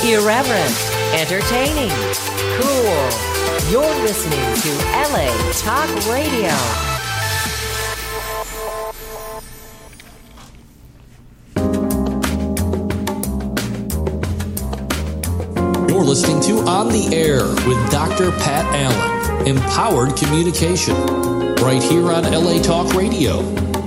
Irreverent, entertaining, cool. You're listening to LA Talk Radio. You're listening to On the Air with Dr. Pat Allen. Empowered communication. Right here on LA Talk Radio.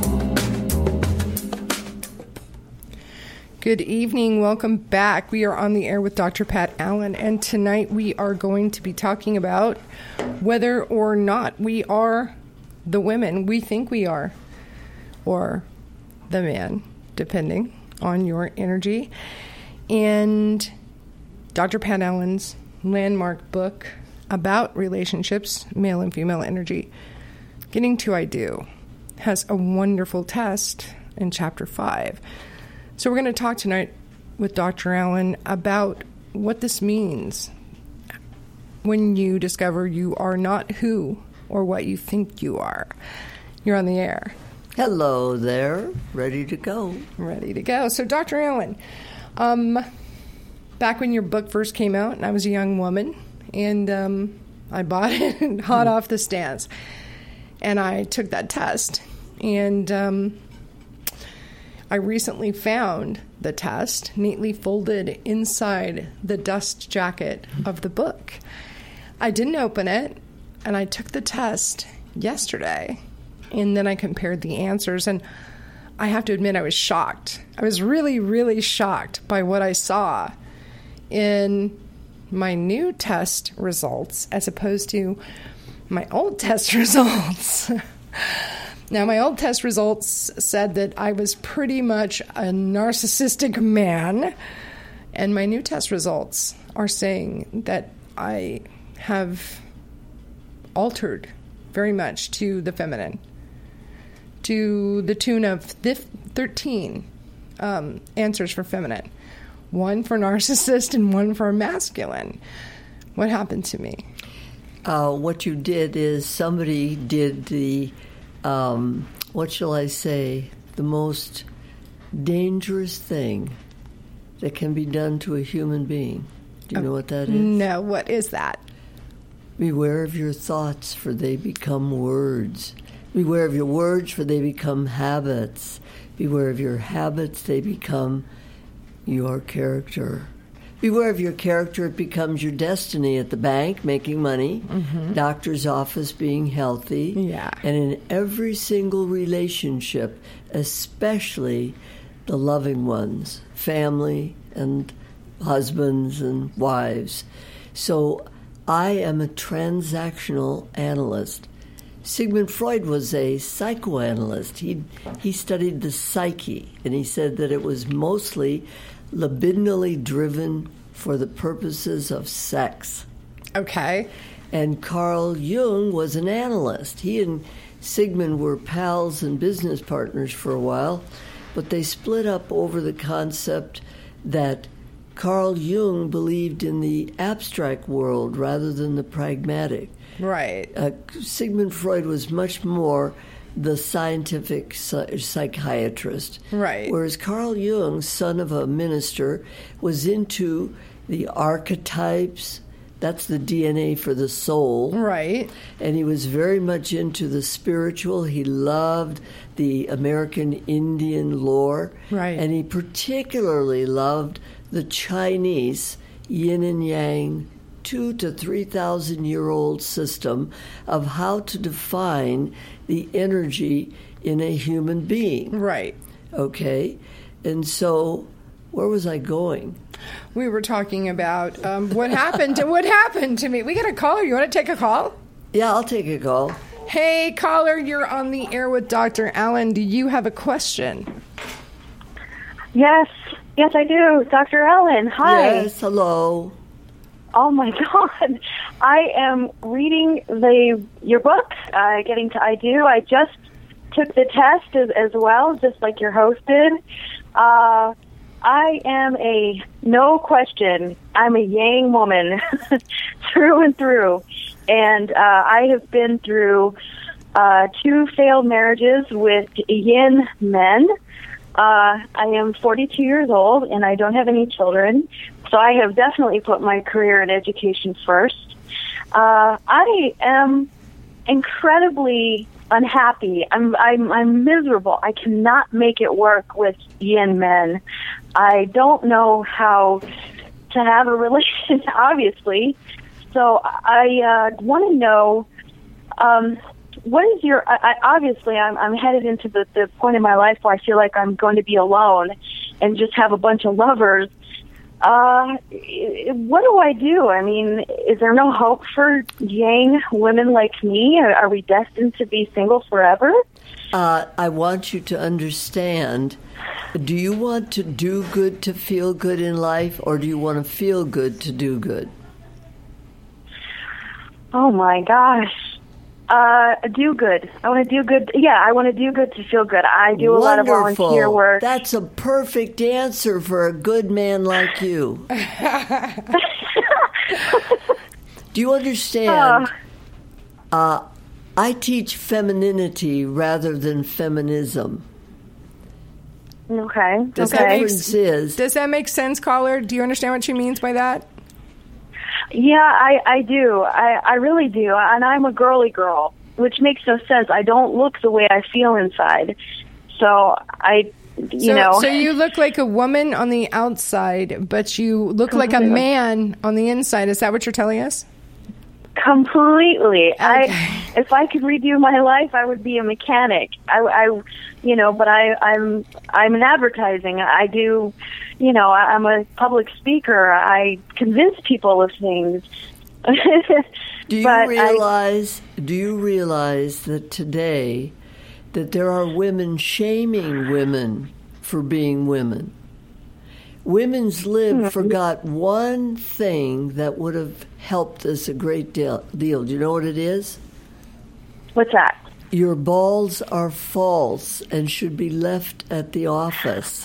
Good evening. Welcome back. We are on the air with Dr. Pat Allen, and tonight we are going to be talking about whether or not we are the women we think we are, or the man, depending on your energy. And Dr. Pat Allen's landmark book about relationships, male and female energy, Getting to I Do, has a wonderful test in Chapter 5. So we're going to talk tonight with Dr. Allen about what this means when you discover you are not who or what you think you are. You're on the air. Hello there. Ready to go. Ready to go. So Dr. Allen, back when your book first came out, and I was a young woman, and I bought it hot off the stands, and I took that test, and I recently found the test neatly folded inside the dust jacket of the book. I didn't open it, and I took the test yesterday, and then I compared the answers, and I have to admit I was shocked. I was really, really shocked by what I saw in my new test results as opposed to my old test results. Now, my old test results said that I was pretty much a narcissistic man, and my new test results are saying that I have altered very much to the feminine, to the tune of 13 answers for feminine, one for narcissist and one for masculine. What happened to me? What you did is somebody did the what shall I say, the most dangerous thing that can be done to a human being. Do you know what that is? No, what is that? Beware of your thoughts, for they become words. Beware of your words, for they become habits. Beware of your habits, they become your character. Beware of your character, it becomes your destiny at the bank, making money, doctor's office, being healthy. And in every single relationship, especially the loving ones, family and husbands and wives. So I am a transactional analyst. Sigmund Freud was a psychoanalyst. He studied the psyche, and he said that it was mostly libidinally driven for the purposes of sex. Okay. And Carl Jung was an analyst. He and Sigmund were pals and business partners for a while, but they split up over the concept that Carl Jung believed in the abstract world rather than the pragmatic. Right. Sigmund Freud was much more the scientific psychiatrist. Right. Whereas Carl Jung, son of a minister, was into the archetypes. That's the DNA for the soul. Right. And he was very much into the spiritual. He loved the American Indian lore. Right. And he particularly loved the Chinese yin and yang 2,000 to 3,000 year old system of how to define the energy in a human being. Right. Okay. And so, where was I going? We were talking about what happened to me. We got a caller. You want to take a call? Yeah, I'll take a call. Hey, caller, you're on the air with Dr. Allen. Do you have a question? Yes, I do. Dr. Allen, hi. Yes, hello. Oh my God. I am reading your book, Getting to I Do. I just took the test as well, just like your host did. I am no question, I'm a Yang woman through and through. And I have been through 2 failed marriages with Yin men. I am 42 years old, and I don't have any children, so I have definitely put my career and education first. I am incredibly unhappy. I'm miserable. I cannot make it work with yin men. I don't know how to have a relation, obviously. So I want to know, what is your? Obviously, I'm headed into the point in my life where I feel like I'm going to be alone and just have a bunch of lovers. What do I do? I mean, is there no hope for yang women like me? Are we destined to be single forever? I want you to understand, do you want to do good to feel good in life, or do you want to feel good to do good? Oh, my gosh. Do good. I want to do good. Yeah, I want to do good to feel good. I do a lot of volunteer work. That's a perfect answer for a good man like you. Do you understand? I teach femininity rather than feminism. Okay. Does that make sense, caller? Do you understand what she means by that? Yeah, I do. I really do. And I'm a girly girl, which makes no sense. I don't look the way I feel inside. So So you look like a woman on the outside, but you look like a man on the inside. Is that what you're telling us? Completely. Okay. If I could redo my life, I would be a mechanic. I'm in advertising. I do, I'm a public speaker. I convince people of things. Do you realize that today that there are women shaming women for being women? Women's Lib forgot one thing that would have helped us a great deal. Do you know what it is? What's that? Your balls are false and should be left at the office.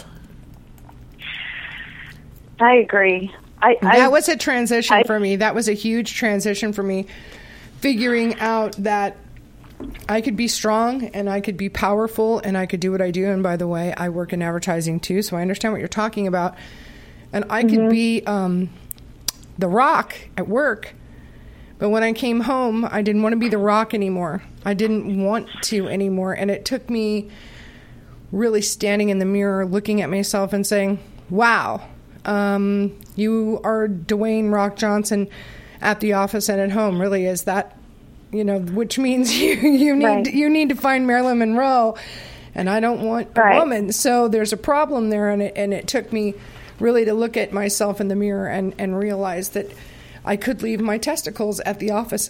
I agree. That was a transition for me. That was a huge transition for me, figuring out that I could be strong and I could be powerful and I could do what I do. And by the way, I work in advertising too, so I understand what you're talking about. And I could be the rock at work. But when I came home, I didn't want to be the rock anymore. I didn't want to anymore. And it took me really standing in the mirror, looking at myself and saying, wow, you are Dwayne Rock Johnson at the office and at home. Really, is that, which means you need to find Marilyn Monroe, and I don't want a woman. So there's a problem there, and it took me really to look at myself in the mirror and realize that I could leave my testicles at the office.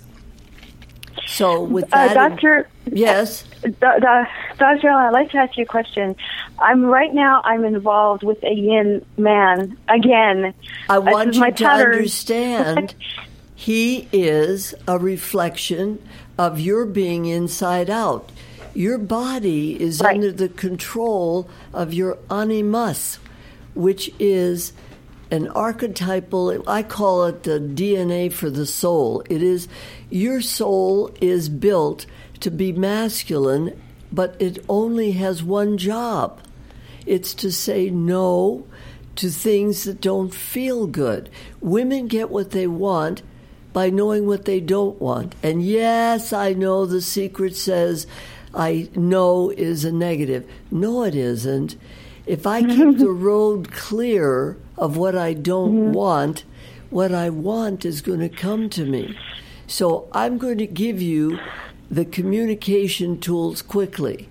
So with that... Doctor... Yes? Dr. I'd like to ask you a question. I'm involved with a yin man again. I want you to understand he is a reflection of your being inside out. Your body is under the control of your animus, which is an archetypal, I call it the DNA for the soul. It is, your soul is built to be masculine, but it only has one job. It's to say no to things that don't feel good. Women get what they want by knowing what they don't want. And yes, I know the secret says I know is a negative. No, it isn't. If I keep the road clear of what I don't want, what I want is going to come to me. So I'm going to give you the communication tools quickly.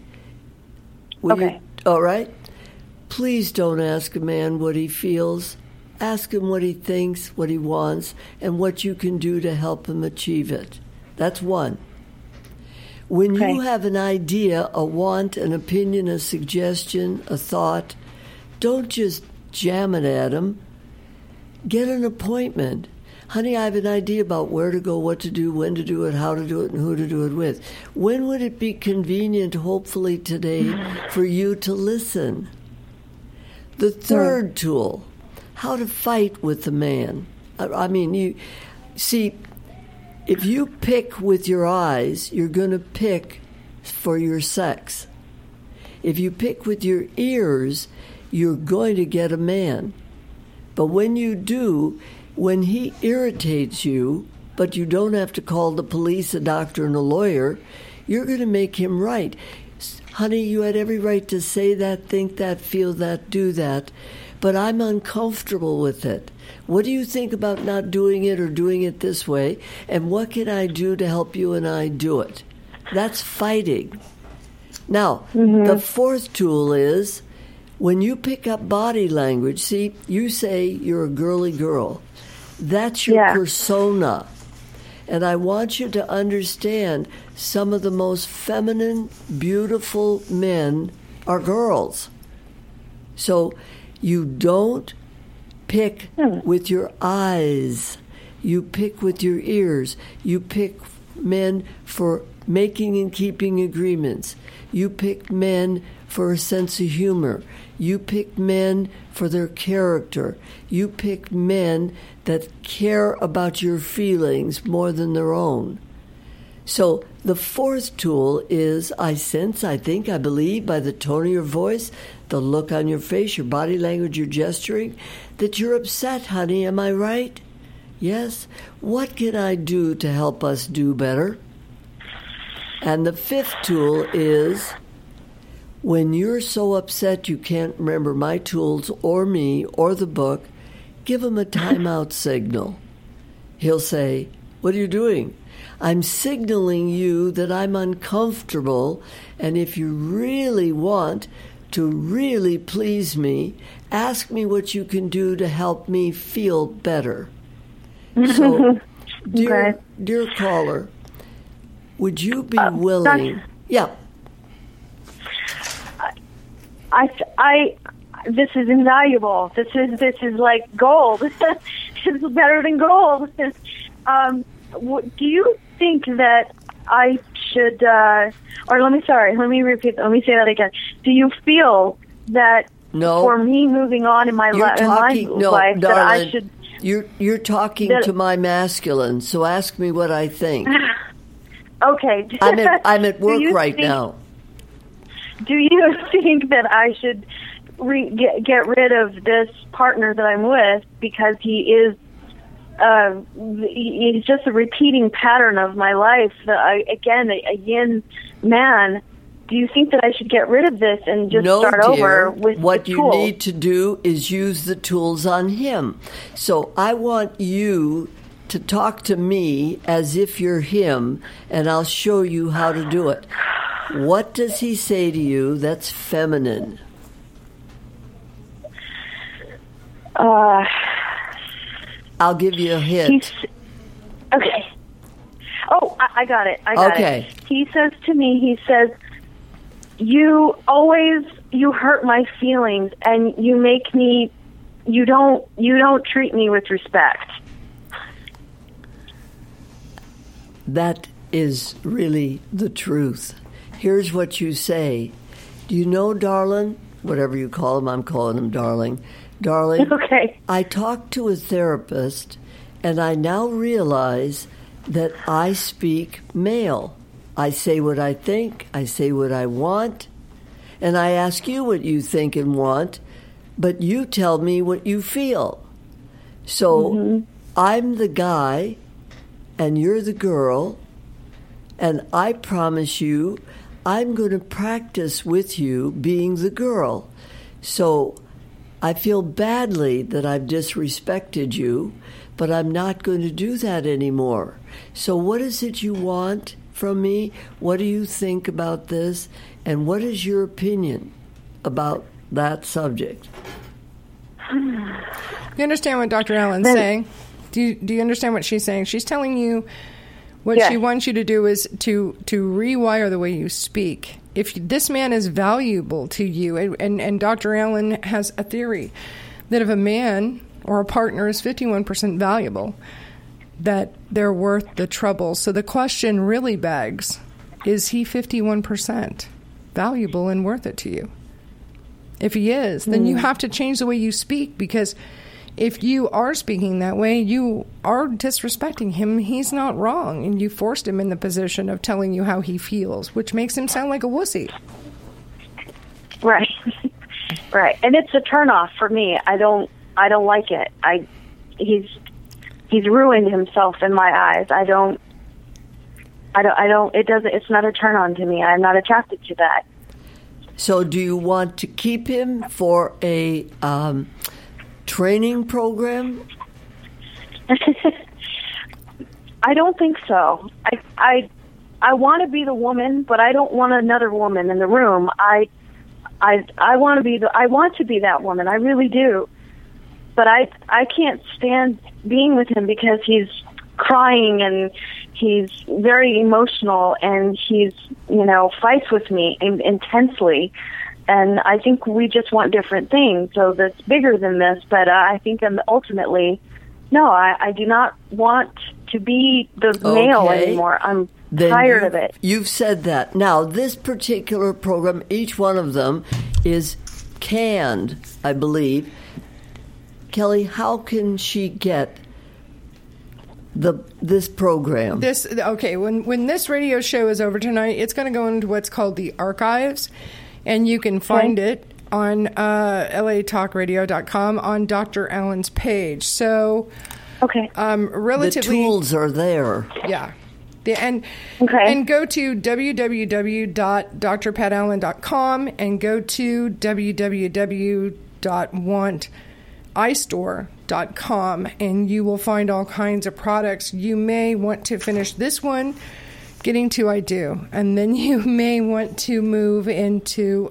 All right? Please don't ask a man what he feels. Ask him what he thinks, what he wants, and what you can do to help him achieve it. That's one. When you have an idea, a want, an opinion, a suggestion, a thought, don't just jam it at him. Get an appointment. Honey, I have an idea about where to go, what to do, when to do it, how to do it, and who to do it with. When would it be convenient, hopefully today, for you to listen? The third tool, how to fight with the man. I mean, you see, if you pick with your eyes, you're going to pick for your sex. If you pick with your ears, you're going to get a man. But when you do, when he irritates you, but you don't have to call the police, a doctor, and a lawyer, you're going to make him right. Honey, you had every right to say that, think that, feel that, do that, but I'm uncomfortable with it. What do you think about not doing it or doing it this way? And what can I do to help you and I do it? That's fighting. Now, the fourth tool is when you pick up body language, see, you say you're a girly girl. That's your persona. And I want you to understand some of the most feminine, beautiful men are girls. So you don't pick with your eyes. You pick with your ears. You pick men for making and keeping agreements. You pick men for a sense of humor. You pick men for their character. You pick men that care about your feelings more than their own. So the fourth tool is I sense, I think, I believe by the tone of your voice, the look on your face, your body language, your gesturing, that you're upset, honey. Am I right? Yes? What can I do to help us do better? And the fifth tool is when you're so upset you can't remember my tools or me or the book, give him a timeout signal. He'll say, what are you doing? I'm signaling you that I'm uncomfortable, and if you really want to really please me, ask me what you can do to help me feel better. So, dear caller, would you be willing? Yeah. This is invaluable. This is like gold. It's better than gold. Do you think that I should, let me repeat, let me say that again. Do you feel that for me moving on in my life, darling, that I should... You're talking to my masculine, so ask me what I think. Okay. I'm at work right now. Do you think that I should get rid of this partner that I'm with because he's just a repeating pattern of my life? Again, a yin man. Do you think that I should get rid of this and just start over with what the you tools? need to do is use the tools on him. So I want you to talk to me as if you're him, and I'll show you how to do it. What does he say to you that's feminine? I'll give you a hint. Okay. Oh, I got it. I got it. He says to me, you hurt my feelings, and you don't treat me with respect. That is really the truth. Here's what you say. Do you know, darling, whatever you call him, I'm calling him darling. Darling, okay. I talked to a therapist, and I now realize that I speak male. I say what I think, I say what I want, and I ask you what you think and want, but you tell me what you feel. So I'm the guy, and you're the girl, and I promise you I'm going to practice with you being the girl. So I feel badly that I've disrespected you, but I'm not going to do that anymore. So what is it you want from me? What do you think about this? And what is your opinion about that subject? You understand what Dr. Allen's saying? Do you understand what she's saying? She's telling you what she wants you to do is to rewire the way you speak. If this man is valuable to you, and Dr. Allen has a theory that if a man or a partner is 51% valuable, that they're worth the trouble. So the question really begs, is he 51% valuable and worth it to you? If he is, then you have to change the way you speak, because if you are speaking that way, you are disrespecting him. He's not wrong, and you forced him in the position of telling you how he feels, which makes him sound like a wussy. Right. Right. And it's a turnoff for me. I don't like it. He's ruined himself in my eyes. It's not a turn on to me. I'm not attracted to that. So do you want to keep him for a training program? I don't think so. I want to be the woman, but I don't want another woman in the room. I want to be that woman. I really do. But I can't stand being with him because he's crying and he's very emotional and he's, fights with me intensely. And I think we just want different things. So that's bigger than this. But I think ultimately, no, I do not want to be the male anymore. I'm tired of it. You've said that. Now, this particular program, each one of them is canned, I believe. Kelly, how can she get this program? When this radio show is over tonight, it's going to go into what's called the archives, and you can find it on latalkradio.com on Dr. Allen's page. So, relatively, the tools are there. Yeah. And go to www.drpatallen.com and go to www.wantistore.com, and you will find all kinds of products. You may want to finish this one, Getting to I Do, and then you may want to move into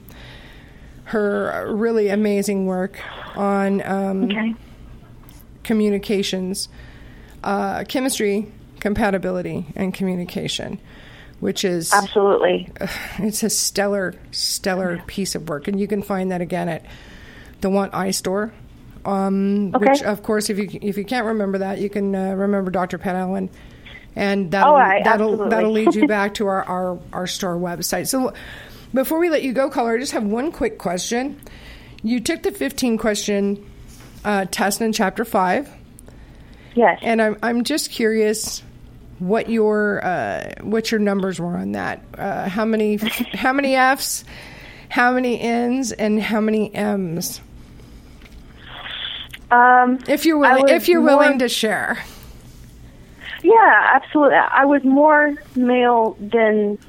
her really amazing work on communications, chemistry, compatibility, and communication, which is absolutely, it's a stellar piece of work, and you can find that again at the Want I Store. Which, of course, if you can't remember that, you can remember Dr. Pat Allen, and that'll lead you back to our store website. So, before we let you go, caller, I just have one quick question. You took the 15-question test in Chapter 5. Yes. And I'm just curious what your numbers were on that. How many F's, how many N's, and how many M's? If you're willing to share. Yeah, absolutely. I was more male than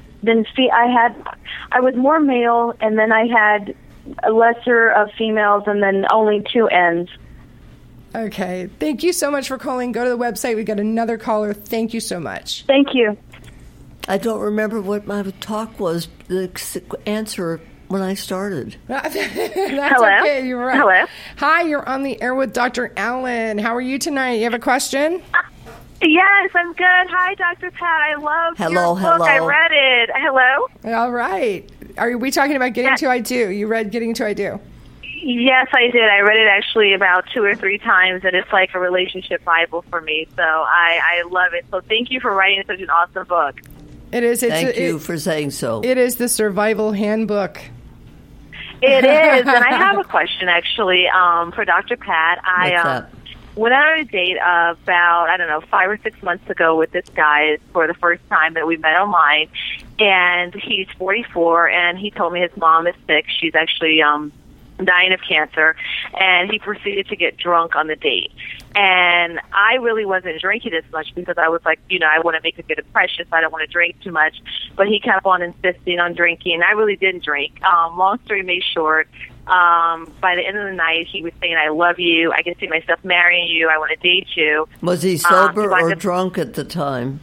I was more male, and then I had a lesser of females, and then only 2 N's. Okay. Thank you so much for calling. Go to the website. We got another caller. Thank you so much. Thank you. I don't remember what my talk was, the answer when I started. That's Hello? Okay. You're right. Hello? Hi, you're on the air with Dr. Allen. How are you tonight? You have a question? Yes, I'm good. Hi, Dr. Pat. I love your book. I read it. Hello? All right. Are we talking about Getting to I Do? You read Getting to I Do? Yes, I did. I read it actually about 2 or 3 times, and it's like a relationship Bible for me. So I love it. So thank you for writing such an awesome book. It is. Thank you for saying so. It is the survival handbook. It is. And I have a question, actually, for Dr. Pat. I went on a date about, 5 or 6 months ago with this guy for the first time that we met online. And he's 44, and he told me his mom is sick. She's actually dying of cancer, and he proceeded to get drunk on the date. And I really wasn't drinking as much because I was like, I want to make a good impression, so I don't want to drink too much. But he kept on insisting on drinking. I really didn't drink. Long story made short, by the end of the night, he was saying, I love you. I can see myself marrying you. I want to date you. Was he sober or drunk at the time?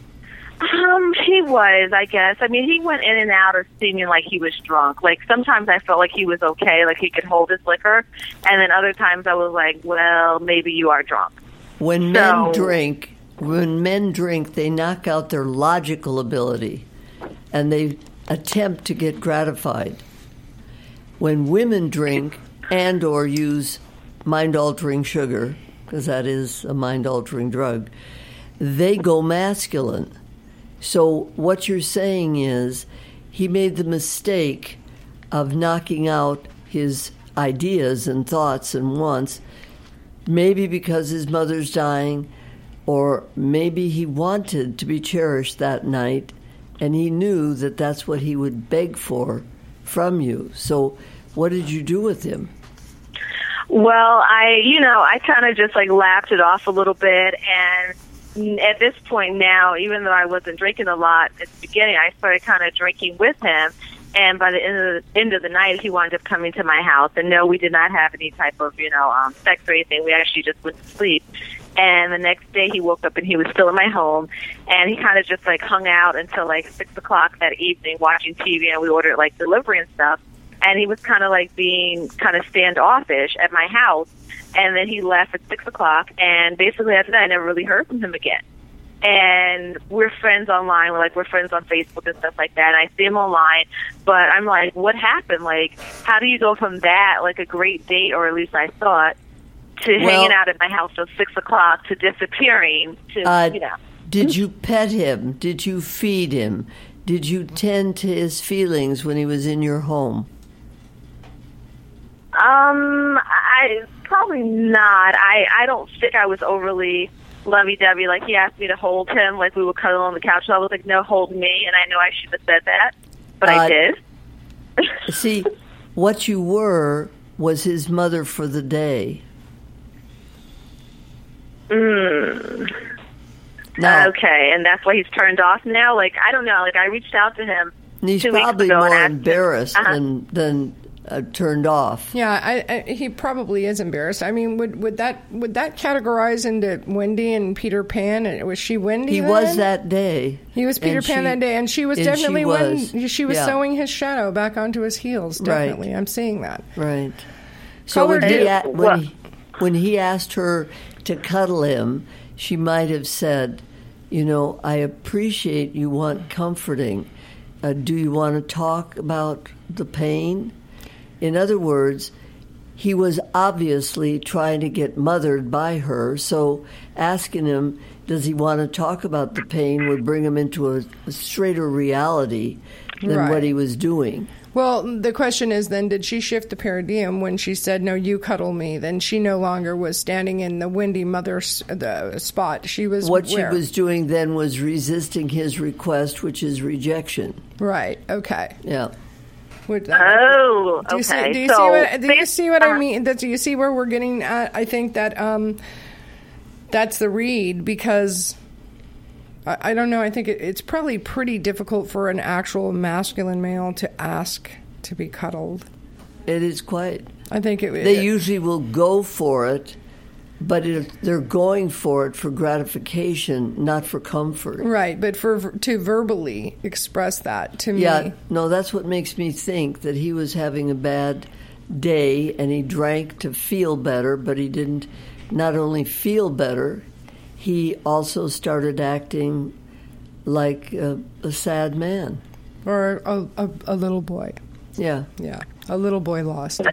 He was, I guess. I mean, he went in and out of seeming like he was drunk. Like, sometimes I felt like he was okay, like he could hold his liquor. And then other times I was like, well, maybe you are drunk. When men drink, they knock out their logical ability, and they attempt to get gratified. When women drink and or use mind-altering sugar, because that is a mind-altering drug, they go masculine. So what you're saying is he made the mistake of knocking out his ideas and thoughts and wants, maybe because his mother's dying, or maybe he wanted to be cherished that night, and he knew that that's what he would beg for from you. So what did you do with him? Well, I kind of just like laughed it off a little bit, and at this point now, even though I wasn't drinking a lot at the beginning, I started kind of drinking with him. And by the end of the night, he wound up coming to my house. And no, we did not have any type of, sex or anything. We actually just went to sleep. And the next day he woke up and he was still in my home. And he kind of just like hung out until like 6 o'clock that evening watching TV. And we ordered like delivery and stuff. And he was kind of like being kind of standoffish at my house. And then he left at 6 o'clock. And basically after that, I never really heard from him again. And we're friends online. We're friends on Facebook and stuff like that. And I see him online, but I'm like, what happened? Like, how do you go from that, like a great date, or at least I thought, to hanging out at my house till 6 o'clock, to disappearing, to, Did you pet him? Did you feed him? Did you tend to his feelings when he was in your home? I probably not. I don't think I was overly lovey-dovey. Like, he asked me to hold him, like we would cuddle on the couch. So I was like, no, hold me. And I know I should have said that, but I did. See, what you were was his mother for the day. Now, okay, and that's why he's turned off now? Like, I don't know. Like, I reached out to him he's 2 weeks probably ago more and embarrassed than turned off. Yeah, he probably is embarrassed. I mean, would that categorize into Wendy and Peter Pan? Was she Wendy? He then? was that day. He was Peter Pan that day, and she was definitely when she was sewing his shadow back onto his heels. Definitely, right. I'm seeing that. Right. So when he asked her to cuddle him, she might have said, I appreciate you want comforting. Do you want to talk about the pain? In other words, he was obviously trying to get mothered by her, so asking him, does he want to talk about the pain, would bring him into a straighter reality than what he was doing. Well, the question is then, did she shift the paradigm when she said, no, you cuddle me? Then she no longer was standing in the Wendy mother spot. She was she was doing then was resisting his request, which is rejection. Right, okay. Yeah. Okay. Do you see what I mean? Do you see where we're getting at? I think that that's the read, because I don't know. I think it's probably pretty difficult for an actual masculine male to ask to be cuddled. It is quite. I think they usually will go for it, but they're going for it for gratification, not for comfort. Right, but to verbally express that to me. Yeah, no, that's what makes me think that he was having a bad day and he drank to feel better, but he didn't not only feel better, he also started acting like a sad man. Or a little boy. Yeah. Yeah, a little boy lost.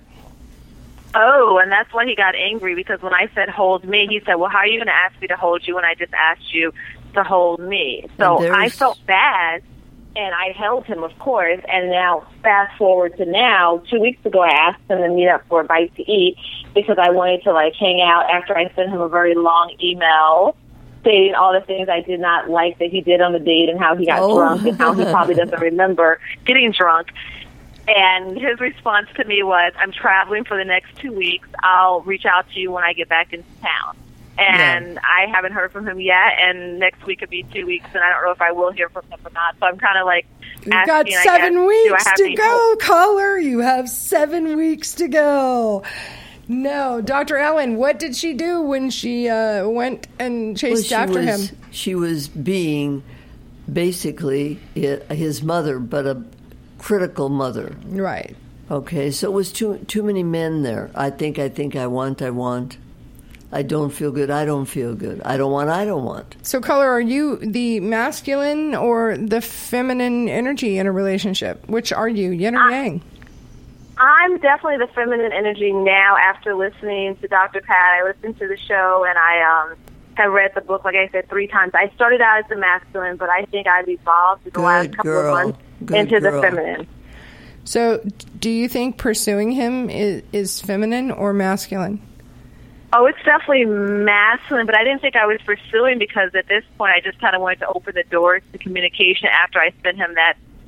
Oh, and that's why he got angry, because when I said hold me, he said, well, how are you going to ask me to hold you when I just asked you to hold me? So I felt bad, and I held him, of course, and now fast forward to now, 2 weeks ago I asked him to meet up for a bite to eat because I wanted to, hang out after I sent him a very long email stating all the things I did not like that he did on the date and how he got drunk and how he probably doesn't remember getting drunk. And his response to me was, I'm traveling for the next 2 weeks. I'll reach out to you when I get back into town. And I haven't heard from him yet, and next week could be 2 weeks, and I don't know if I will hear from him or not. So I'm kind of You've got 7 weeks to go, caller. You have 7 weeks to go. No, Dr. Allen, what did she do when she went and chased after him? She was being basically his mother, but a critical mother. Right. Okay, so it was too many men there. I think, I want. I don't feel good, I don't feel good. I don't want. So, Color, are you the masculine or the feminine energy in a relationship? Which are you, yin or yang? I'm definitely the feminine energy now after listening to Dr. Pat. I listened to the show, and I have read the book, like I said, 3 times. I started out as the masculine, but I think I've evolved in the last couple of months into the feminine. So do you think pursuing him is feminine or masculine? Oh, it's definitely masculine, but I didn't think I was pursuing because at this point I just kind of wanted to open the doors to communication after I sent him that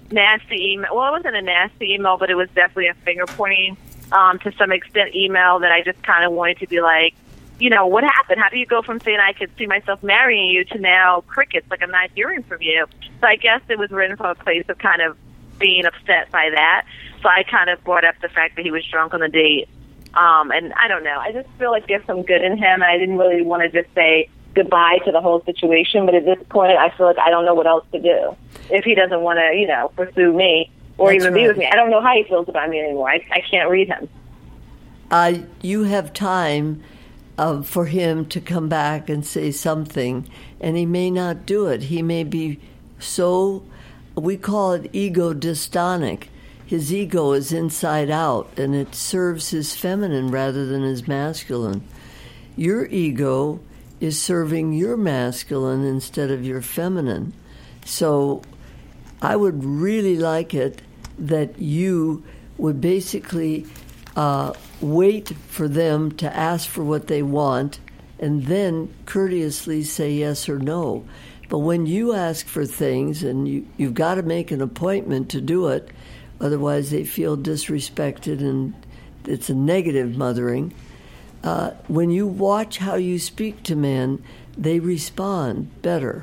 nasty email. Well, it wasn't a nasty email, but it was definitely a finger pointing to some extent email that I just kind of wanted to be like, what happened? How do you go from saying I could see myself marrying you to now crickets, like I'm not hearing from you? So I guess it was written from a place of kind of being upset by that. So I kind of brought up the fact that he was drunk on the date. And I don't know. I just feel like there's some good in him. I didn't really want to just say goodbye to the whole situation. But at this point, I feel like I don't know what else to do if he doesn't want to, pursue me or even be with me. I don't know how he feels about me anymore. I can't read him. You have time for him to come back and say something, and he may not do it. He may be so, we call it ego dystonic. His ego is inside out, and it serves his feminine rather than his masculine. Your ego is serving your masculine instead of your feminine. So I would really like it that you would basically wait for them to ask for what they want and then courteously say yes or no. But when you ask for things, and you've got to make an appointment to do it, otherwise they feel disrespected and it's a negative mothering. When you watch how you speak to men, they respond better.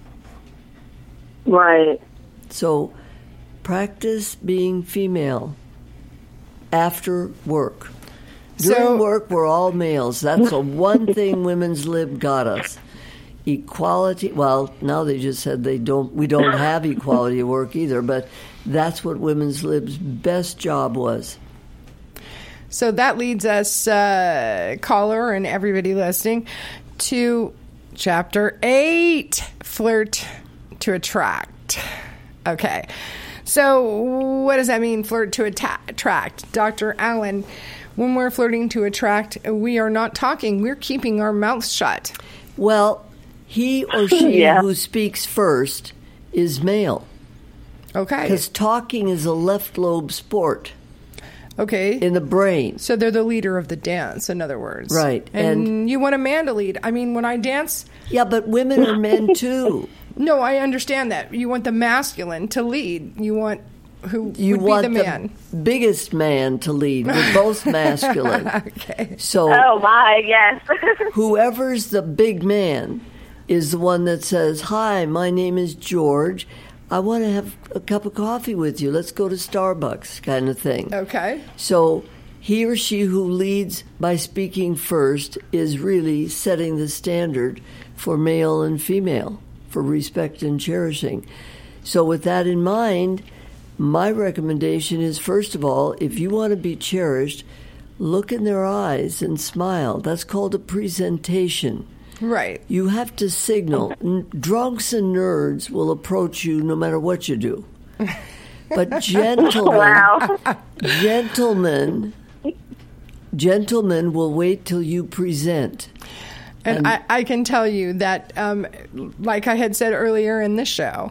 Right. So practice being female after work. During work, we're all males. That's the one thing Women's Lib got us. Equality. Well, now they just said we don't have equality at work either, but that's what Women's Lib's best job was. So that leads us, caller and everybody listening, to Chapter 8, Flirt to Attract. Okay. So what does that mean, flirt to attract? Dr. Allen, when we're flirting to attract, we are not talking. We're keeping our mouths shut. Well, he or she who speaks first is male. Okay. Because talking is a left lobe sport. Okay. In the brain. So they're the leader of the dance, in other words. Right. And you want a man to lead. I mean, when I dance... Yeah, but women are men too. No, I understand that. You want the masculine to lead. You want who would be the man. The biggest man to lead. We're both masculine. Okay. So, oh my, yes. whoever's the big man is the one that says, "Hi, my name is George. I want to have a cup of coffee with you. Let's go to Starbucks," kind of thing. Okay. So he or she who leads by speaking first is really setting the standard for male and female, for respect and cherishing. So with that in mind, my recommendation is, first of all, if you want to be cherished, look in their eyes and smile. That's called a presentation. Right. You have to signal. Drunks and nerds will approach you no matter what you do. But gentlemen will wait till you present. And I can tell you that, like I had said earlier in the show,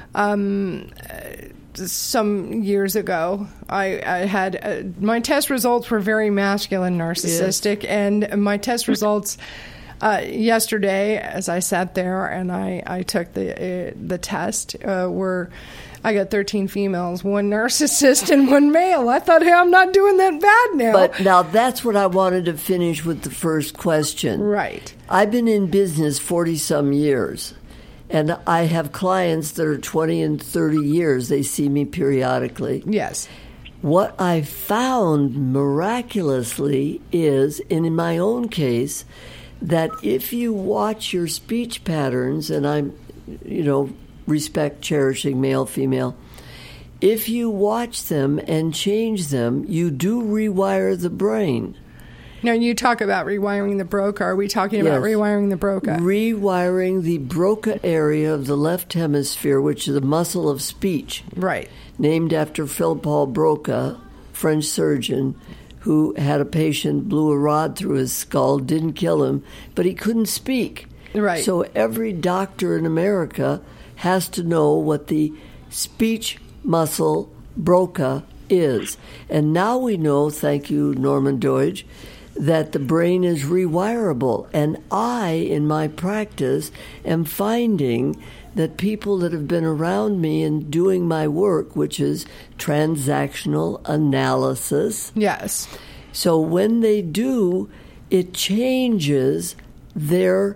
some years ago, I had my test results were very masculine, narcissistic, and my test results yesterday, as I sat there and I took the test, I got 13 females, one narcissist and one male. I thought, hey, I'm not doing that bad now. But now that's what I wanted to finish with the first question. Right. I've been in business 40-some years, and I have clients that are 20 and 30 years. They see me periodically. Yes. What I found miraculously is, in my own case, that if you watch your speech patterns, and I'm, respect, cherishing, male, female, if you watch them and change them, you do rewire the brain. Now, you talk about rewiring the Broca. Are we talking about rewiring the Broca? Rewiring the Broca area of the left hemisphere, which is the muscle of speech. Right. Named after Philip-Paul Broca, French surgeon, who had a patient, blew a rod through his skull, didn't kill him, but he couldn't speak. Right. So every doctor in America has to know what the speech muscle Broca is. And now we know, thank you, Norman Doidge, that the brain is rewirable. And I, in my practice, am finding that people that have been around me and doing my work, which is transactional analysis. Yes. So when they do, it changes their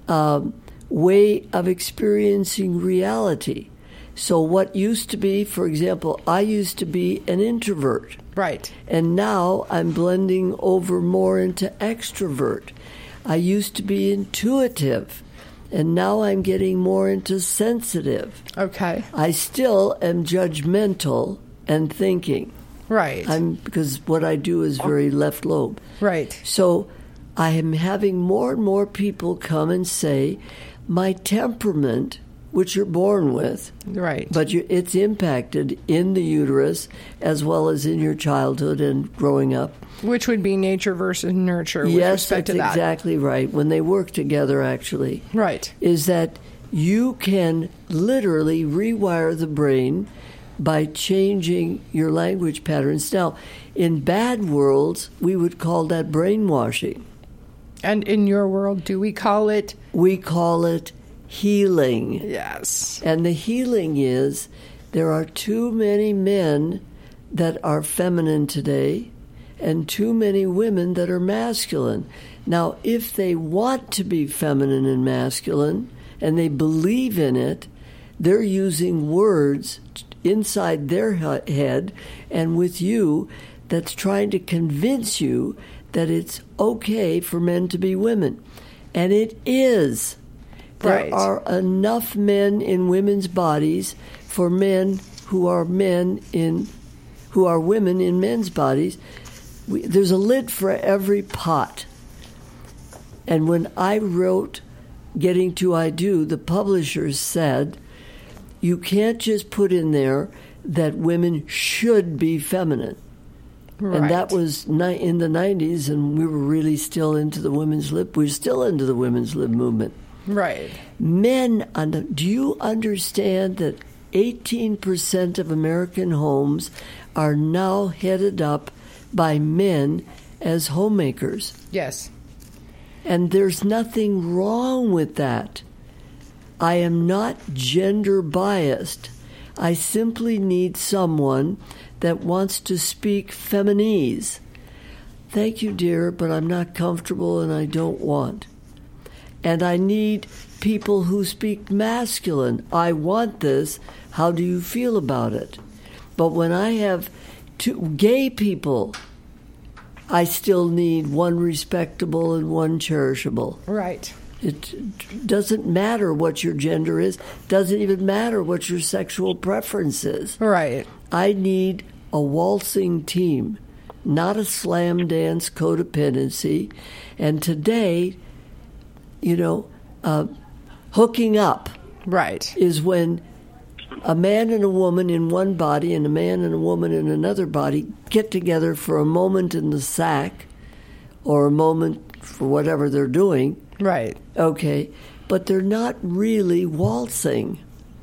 way of experiencing reality. So what used to be, for example, I used to be an introvert. Right. And now I'm blending over more into extrovert. I used to be intuitive, and now I'm getting more into sensitive. Okay. I still am judgmental and thinking. Right. Because what I do is very left lobe. Right. So I am having more and more people come and say, my temperament, which you're born with, right, but it's impacted in the uterus as well as in your childhood and growing up. Which would be nature versus nurture with yes, respect to that. Yes, that's exactly right. When they work together, actually. Right. Is that you can literally rewire the brain by changing your language patterns. Now, in bad worlds, we would call that brainwashing. And in your world, do we call it? We call it healing. Yes. And the healing is there are too many men that are feminine today and too many women that are masculine. Now, if they want to be feminine and masculine and they believe in it, they're using words inside their head and with you that's trying to convince you that it's okay for men to be women. And it is. Right. There are enough men in women's bodies for men who are women in men's bodies. There's a lid for every pot. And when I wrote Getting to I Do, the publishers said, you can't just put in there that women should be feminine. Right. And that was in the 90s, and we were really still into the women's lib. We're still into the women's lib movement. Right. Men, do you understand that 18% of American homes are now headed up by men as homemakers? Yes. And there's nothing wrong with that. I am not gender biased. I simply need someone that wants to speak feminese. Thank you, dear, but I'm not comfortable and I don't want. And I need people who speak masculine. I want this. How do you feel about it? But when I have two gay people, I still need one respectable and one cherishable. Right. It doesn't matter what your gender is. Doesn't even matter what your sexual preference is. Right. I need a waltzing team, not a slam dance codependency. And today, hooking up right is when a man and a woman in one body and a man and a woman in another body get together for a moment in the sack or a moment for whatever they're doing. Right. Okay. But they're not really waltzing.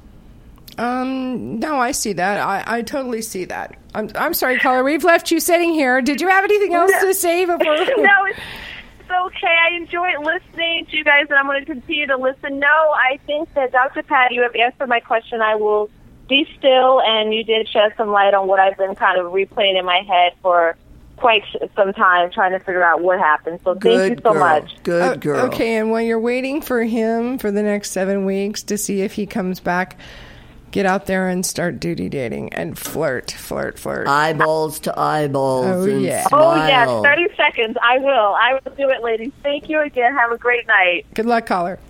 No, I see that. I totally see that. I'm sorry, caller. We've left you sitting here. Did you have anything else to say before? No, it's okay. I enjoy listening to you guys, and I'm going to continue to listen. No, I think that Dr. Pat, you have answered my question. I will be still, and you did shed some light on what I've been kind of replaying in my head for quite some time, trying to figure out what happened. So thank you so much. Good girl. Okay, and while you're waiting for him for the next 7 weeks to see if he comes back, get out there and start duty dating and flirt. Eyeballs to eyeballs. Oh, and yeah. Smile. Oh, yes. 30 seconds. I will do it, ladies. Thank you again. Have a great night. Good luck, caller.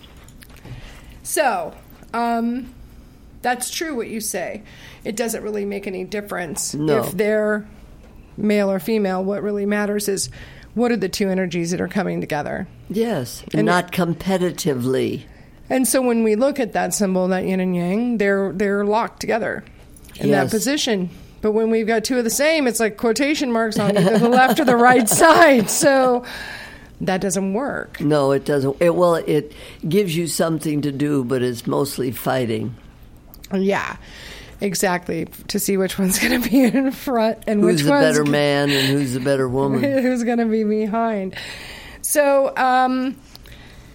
So, that's true what you say. It doesn't really make any difference if they're male or female. What really matters is what are the two energies that are coming together. Yes, and not competitively. And so when we look at that symbol, that yin and yang, they're locked together in that position. But when we've got two of the same, it's like quotation marks on either the left or the right side. So that doesn't work. No, it doesn't. It gives you something to do, but it's mostly fighting. Yeah, exactly. To see which one's going to be in front and who's which one's the better man and who's the better woman. Who's going to be behind. So,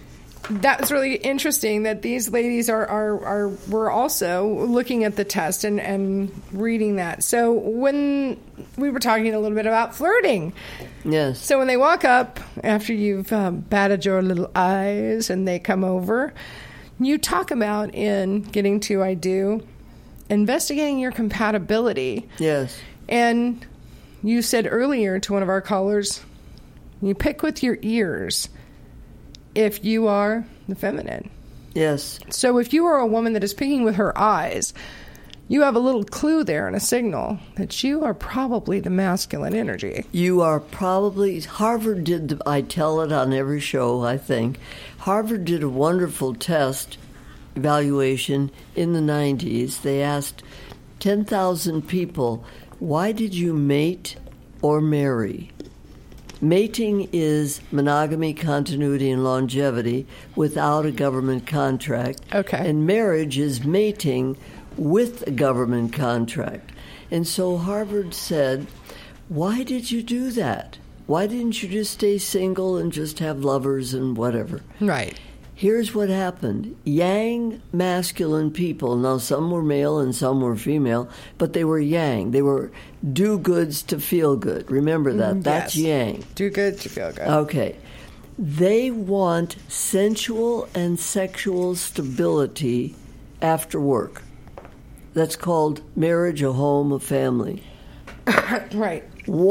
that's really interesting that these ladies were also looking at the test and reading that. So when we were talking a little bit about flirting. Yes. So when they walk up after you've batted your little eyes and they come over, you talk about in Getting to I Do, investigating your compatibility. Yes. And you said earlier to one of our callers, you pick with your ears if you are the feminine. Yes. So if you are a woman that is picking with her eyes, you have a little clue there and a signal that you are probably the masculine energy. You are probably... Harvard did... I tell it on every show, I think. Harvard did a wonderful test evaluation in the 90s. They asked 10,000 people, why did you mate or marry? Mating is monogamy, continuity, and longevity without a government contract. Okay. And marriage is mating with a government contract. And so Harvard said, why did you do that? Why didn't you just stay single and just have lovers and whatever? Right. Here's what happened. Yang masculine people, now some were male and some were female, but they were yang. They were do-goods to feel good. Remember that. That's yang. Do good to feel good. Okay. They want sensual and sexual stability after work. That's called marriage, a home, a family. Right.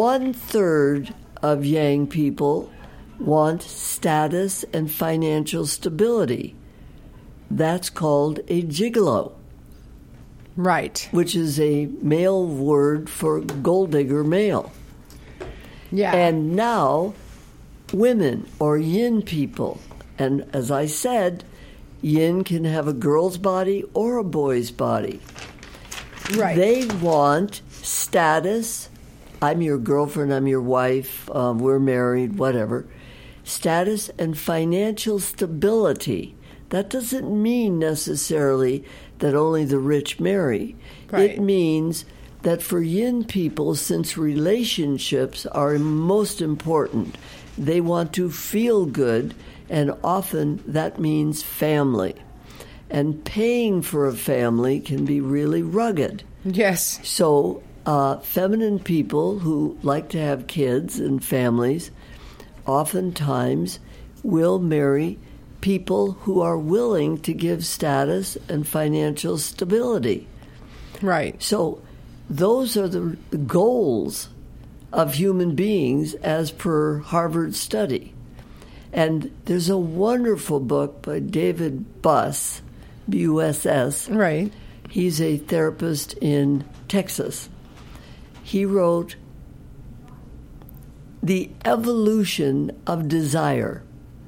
1/3 of yang people want status and financial stability. That's called a gigolo. Right. Which is a male word for gold digger male. Yeah. And now, women or yin people, and as I said, yin can have a girl's body or a boy's body. Right. They want status. I'm your girlfriend, I'm your wife, we're married, whatever. Status and financial stability. That doesn't mean necessarily that only the rich marry. Right. It means that for yin people, since relationships are most important, they want to feel good, and often that means family. And paying for a family can be really rugged. Yes. So feminine people who like to have kids and families oftentimes will marry people who are willing to give status and financial stability. Right. So those are the goals of human beings as per Harvard study. And there's a wonderful book by David Buss, B-U-S-S. Right. He's a therapist in Texas. He wrote The Evolution of Desire.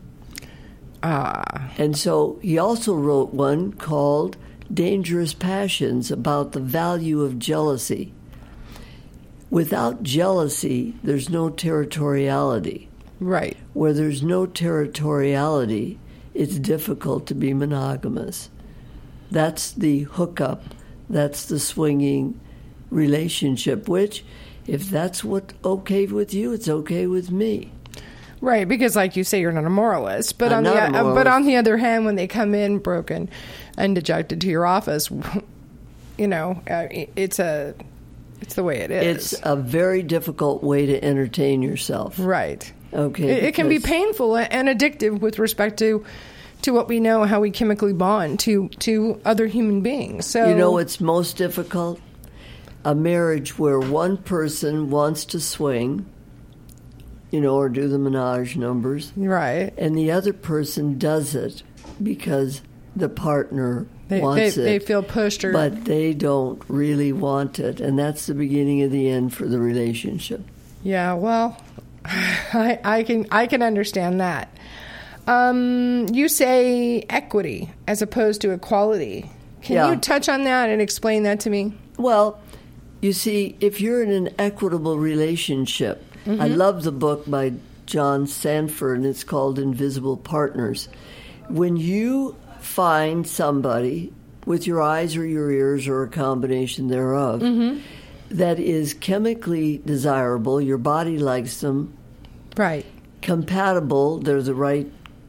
And so he also wrote one called Dangerous Passions, about the value of jealousy. Without jealousy, there's no territoriality. Right. Where there's no territoriality, it's difficult to be monogamous. That's the hookup. That's the swinging relationship, which, if that's what's okay with you, it's okay with me. Right, because like you say, you're not a moralist. But I'm on not a moralist. But on the other hand, when they come in broken and dejected to your office, you know, it's the way it is. It's a very difficult way to entertain yourself. Right. Okay. It can be painful and addictive with respect to what we know, how we chemically bond to other human beings. So you know what's most difficult? A marriage where one person wants to swing, you know, or do the menage numbers. Right. And the other person does it because the partner wants it. They feel pushed, but they don't really want it. And that's the beginning of the end for the relationship. Yeah, well, I can understand that. You say equity as opposed to equality. Can you touch on that and explain that to me? Well, you see, if you're in an equitable relationship, I love the book by John Sanford, and it's called Invisible Partners. When you find somebody with your eyes or your ears or a combination thereof that is chemically desirable, your body likes them, right, compatible, they're the right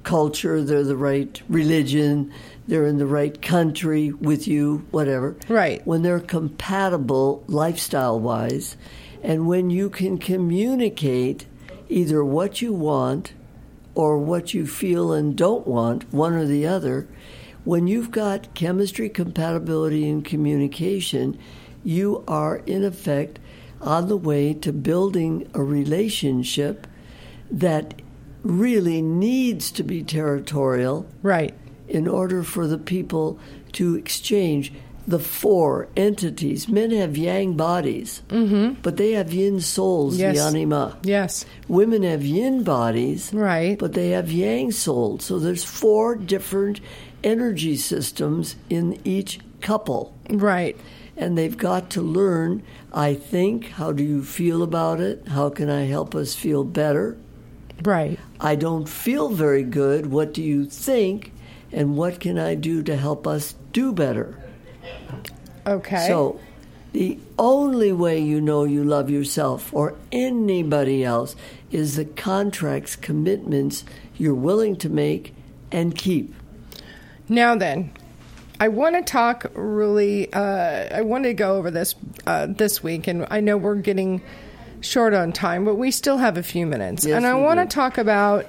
culture, they're the right religion, they're in the right country with you, whatever. Right. When they're compatible lifestyle-wise, and when you can communicate either what you want or what you feel and don't want, one or the other, when you've got chemistry, compatibility, and communication, you are, in effect, on the way to building a relationship that really needs to be territorial. Right. In order for the people to exchange the four entities. Men have yang bodies, but they have yin souls, Yes. the anima. Yes. Women have yin bodies, Right. but they have yang souls. So there's four different energy systems in each couple. Right. And they've got to learn, I think, how do you feel about it? How can I help us feel better? Right. I don't feel very good. What do you think? And what can I do to help us do better? Okay. So the only way you know you love yourself or anybody else is the contracts, commitments you're willing to make and keep. Now then, I want to talk really, I wanted to go over this this week, and I know we're getting short on time, but we still have a few minutes. Yes, and I we want to do. talk about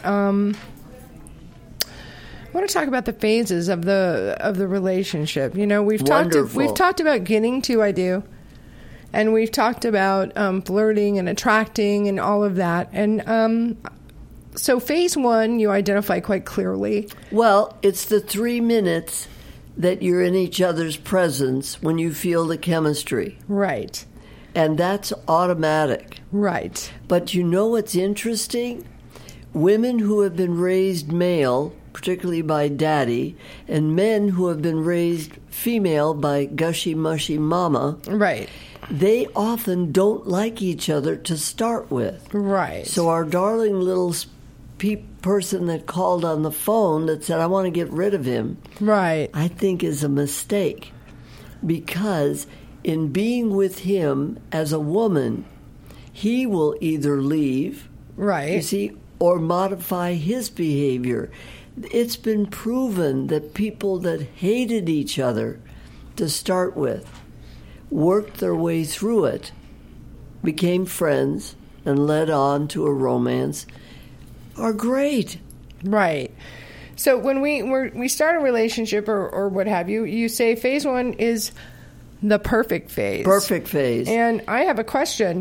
the phases of the relationship. You know, we've Wonderful. talked about getting to I do, and we've talked about flirting and attracting and all of that. And so phase one, you identify quite clearly. Well, it's the 3 minutes that you're in each other's presence when you feel the chemistry. Right. And that's automatic. Right. But you know what's interesting? Women who have been raised male, particularly by daddy, and men who have been raised female by gushy-mushy mama, Right. they often don't like each other to start with. Right. So our darling little person that called on the phone that said, I want to get rid of him, Right. I think is a mistake. Because in being with him as a woman, he will either leave, Right. you see, or modify his behavior. It's been proven that people that hated each other to start with worked their way through it, became friends, and led on to a romance, are great. Right. So when we start a relationship or what have you, you say phase one is the perfect phase. Perfect phase. And I have a question.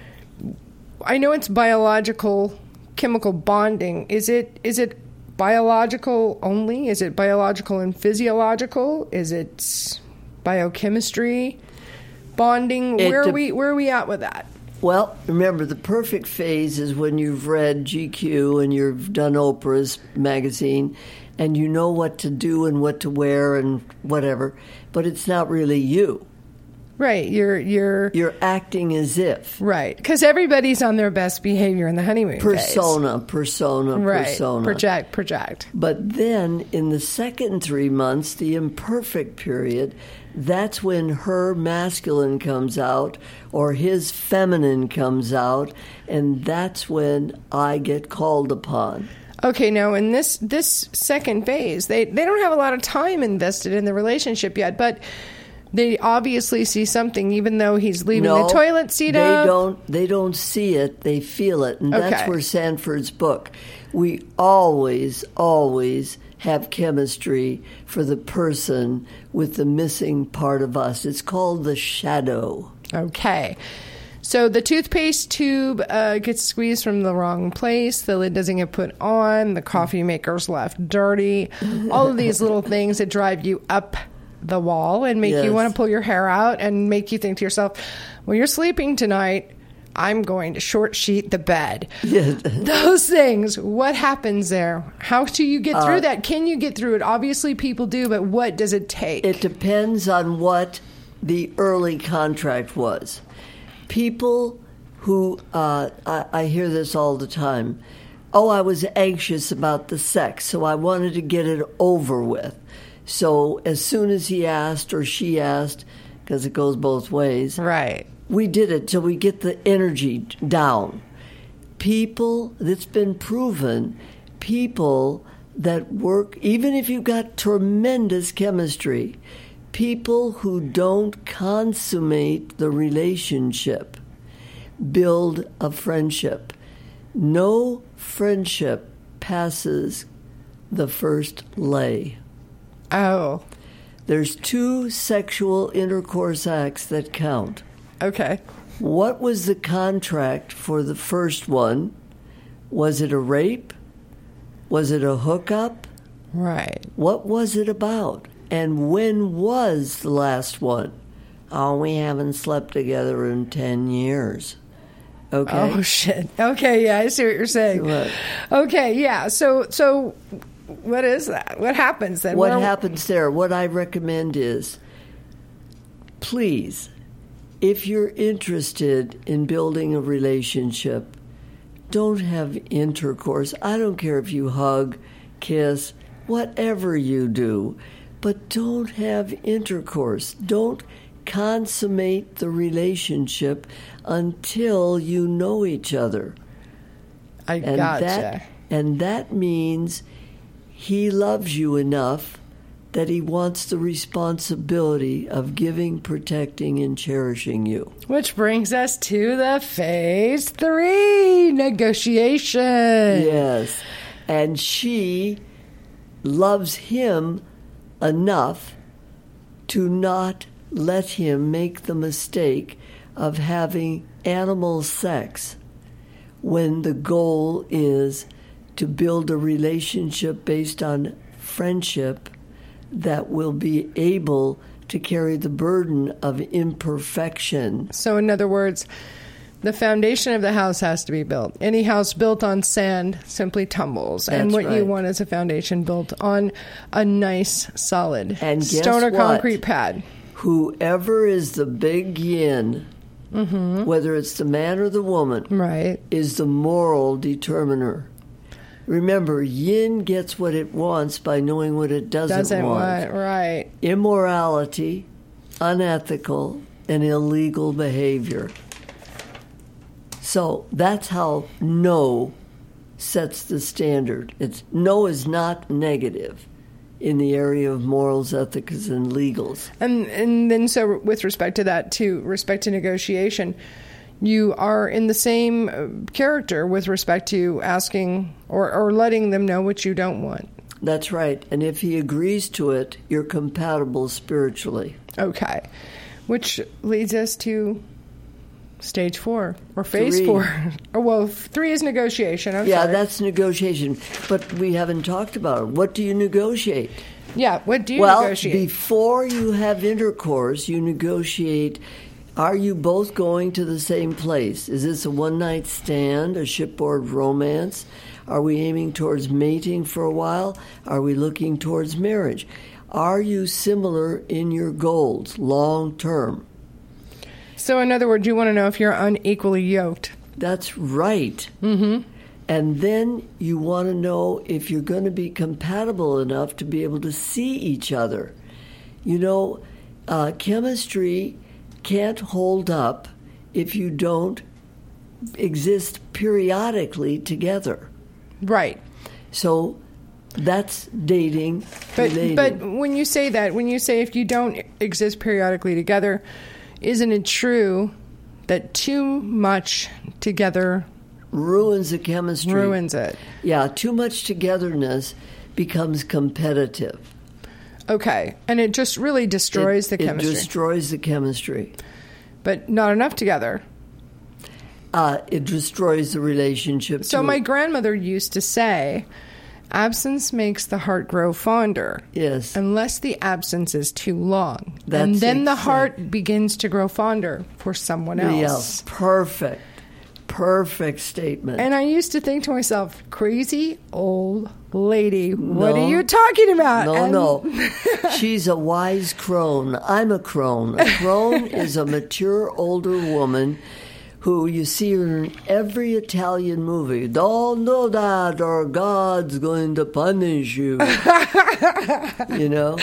I know it's biological, chemical bonding. Is it biological only? Is it biological and physiological? Is it biochemistry bonding? Where are we at with that? Well, remember, the perfect phase is when you've read GQ and you've done Oprah's magazine and you know what to do and what to wear and whatever, but it's not really you. Right. You're acting as if. right. Because everybody's on their best behavior in the honeymoon phase. Persona. Right. Project. But then in the second 3 months, the imperfect period, that's when her masculine comes out or his feminine comes out, and that's when I get called upon. Okay, now in this second phase, they don't have a lot of time invested in the relationship yet, but they obviously see something, even though he's leaving the toilet seat up. They don't see it, they feel it, and that's Okay. where Sanford's book. We always have chemistry for the person with the missing part of us. It's called the shadow. Okay. So the toothpaste tube gets squeezed from the wrong place. The lid doesn't get put on. The coffee maker's left dirty. All of these little things that drive you up the wall and make you want to pull your hair out and make you think to yourself, well, you're sleeping tonight. I'm going to short sheet the bed. Yes. Those things, what happens there? How do you get through that? Can you get through it? Obviously people do, but what does it take? It depends on what the early contract was. People who, I hear this all the time, I was anxious about the sex, so I wanted to get it over with. So as soon as he asked or she asked, because it goes both ways, right. we did it till we get the energy down. People, it's been proven, people that work, even if you've got tremendous chemistry, people who don't consummate the relationship build a friendship. No friendship passes the first lay. Oh. There's 2 sexual intercourse acts that count. Okay. What was the contract for the first one? Was it a rape? Was it a hookup? Right. What was it about? And when was the last one? Oh, we haven't slept together in 10 years. Okay. Oh, shit. Okay, yeah, I see what you're saying. What? Okay, yeah. So what is that? What happens then? What happens there? What I recommend is, please, if you're interested in building a relationship, don't have intercourse. I don't care if you hug, kiss, whatever you do, but don't have intercourse. Don't consummate the relationship until you know each other. I gotcha. And that means he loves you enough that he wants the responsibility of giving, protecting, and cherishing you. Which brings us to the phase 3, negotiation. Yes. And she loves him enough to not let him make the mistake of having animal sex when the goal is to build a relationship based on friendship that will be able to carry the burden of imperfection. So in other words, the foundation of the house has to be built. Any house built on sand simply tumbles. That's and what right. you want is a foundation built on a nice, solid and stone or concrete pad. Whoever is the big yin, whether it's the man or the woman, right, is the moral determiner. Remember, yin gets what it wants by knowing what it doesn't want. Right. Immorality, unethical, and illegal behavior. So that's how no sets the standard. No is not negative in the area of morals, ethics, and legals. And then so with respect to that, too, respect to negotiation, you are in the same character with respect to asking or letting them know what you don't want. That's right. And if he agrees to it, you're compatible spiritually. Okay. Which leads us to stage 4 or phase 3. 4. Oh, well, 3 is negotiation. I'm yeah, sorry. That's negotiation. But we haven't talked about it. What do you negotiate? Yeah, what do you negotiate? Well, before you have intercourse, you negotiate. Are you both going to the same place? Is this a one-night stand, a shipboard romance? Are we aiming towards mating for a while? Are we looking towards marriage? Are you similar in your goals, long-term? So, in other words, you want to know if you're unequally yoked. That's right. Mm-hmm. And then you want to know if you're going to be compatible enough to be able to see each other. You know, chemistry can't hold up if you don't exist periodically together. Right. So that's dating. But when you say that, when you say if you don't exist periodically together, isn't it true that too much together ruins the chemistry? Ruins it. Yeah, too much togetherness becomes competitive. Okay, and it just really destroys the chemistry. It destroys the chemistry. But not enough together. It destroys the relationship. So my grandmother used to say, absence makes the heart grow fonder. Yes. Unless the absence is too long. That's and then the heart begins to grow fonder for someone else. Yeah, perfect. Perfect statement. And I used to think to myself, crazy old lady, what are you talking about? No. She's a wise crone. I'm a crone. A crone is a mature older woman who you see her in every Italian movie. Don't do that or God's going to punish you. You know?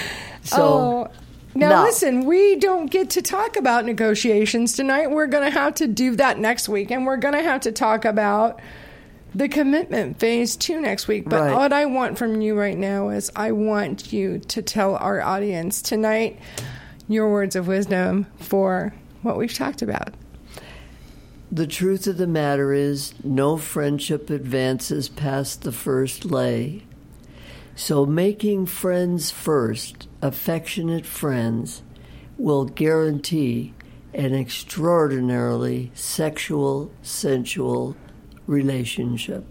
So Now, listen, we don't get to talk about negotiations tonight. We're going to have to do that next week, and we're going to have to talk about the commitment phase 2 next week. But Right. what I want from you right now is I want you to tell our audience tonight your words of wisdom for what we've talked about. The truth of the matter is, no friendship advances past the first lay. So making friends first, affectionate friends, will guarantee an extraordinarily sexual, sensual relationship.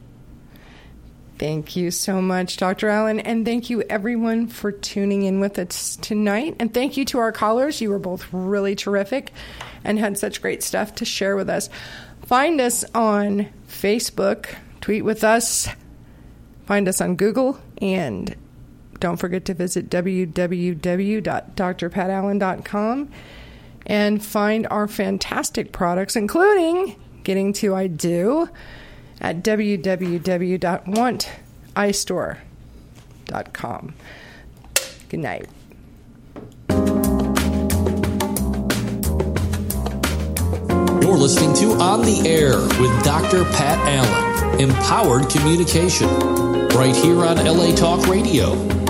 Thank you so much, Dr. Allen, and thank you everyone for tuning in with us tonight. And thank you to our callers. You were both really terrific and had such great stuff to share with us. Find us on Facebook, tweet with us, find us on Google, and don't forget to visit www.drpatallen.com and find our fantastic products, including Getting to I Do, at www.wantisstore.com. Good night. You're listening to On the Air with Dr. Pat Allen, Empowered Communication, right here on LA Talk Radio.